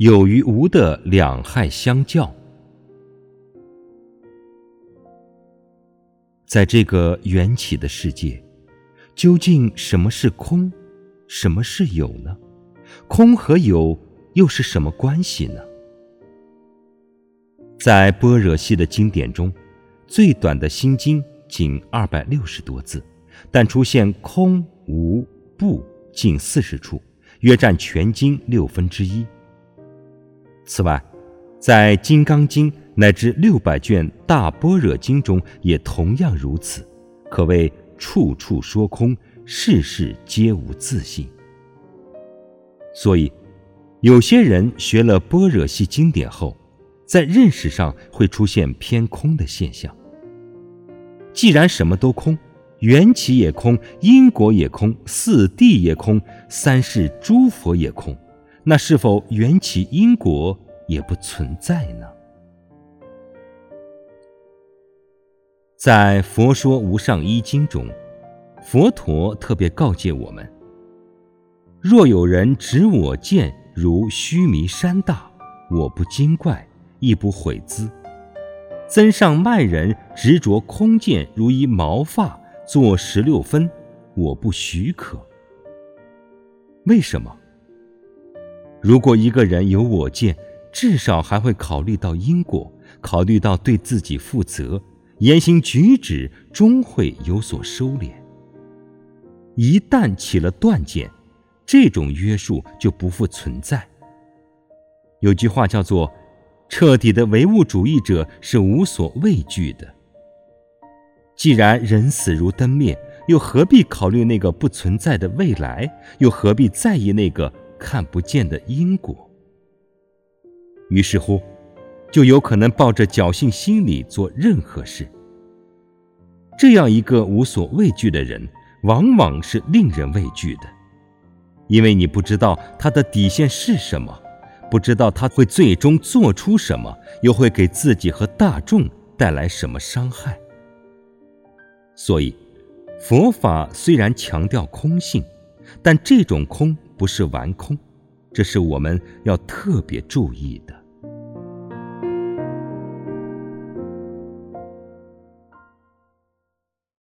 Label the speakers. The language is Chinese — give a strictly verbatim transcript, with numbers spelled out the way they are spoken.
Speaker 1: 有与无的两害相较。在这个缘起的世界，究竟什么是空，什么是有呢？空和有又是什么关系呢？在般若系的经典中，最短的心经仅二百六十多字，但出现空、无、不近四十处，约占全经六分之一。此外，在《金刚经》乃至六百卷大般若经中也同样如此，可谓处处说空，事事皆无自性。所以，有些人学了般若系经典后，在认识上会出现偏空的现象。既然什么都空，缘起也空，因果也空，四谛也空，三世诸佛也空，那是否缘起因果也不存在呢？在《佛说无上一经》中，佛陀特别告诫我们：若有人执我见如须弥山大，我不惊怪，亦不悔兹。增上慢人执着空见如一毛发，作十六分，我不许可。为什么？如果一个人有我见，至少还会考虑到因果，考虑到对自己负责，言行举止终会有所收敛。一旦起了断见，这种约束就不复存在。有句话叫做，彻底的唯物主义者是无所畏惧的。既然人死如灯灭，又何必考虑那个不存在的未来，又何必在意那个看不见的因果？于是乎，就有可能抱着侥幸心理做任何事。这样一个无所畏惧的人，往往是令人畏惧的，因为你不知道他的底线是什么，不知道他会最终做出什么，又会给自己和大众带来什么伤害。所以，佛法虽然强调空性，但这种空不是完空，这是我们要特别注意的。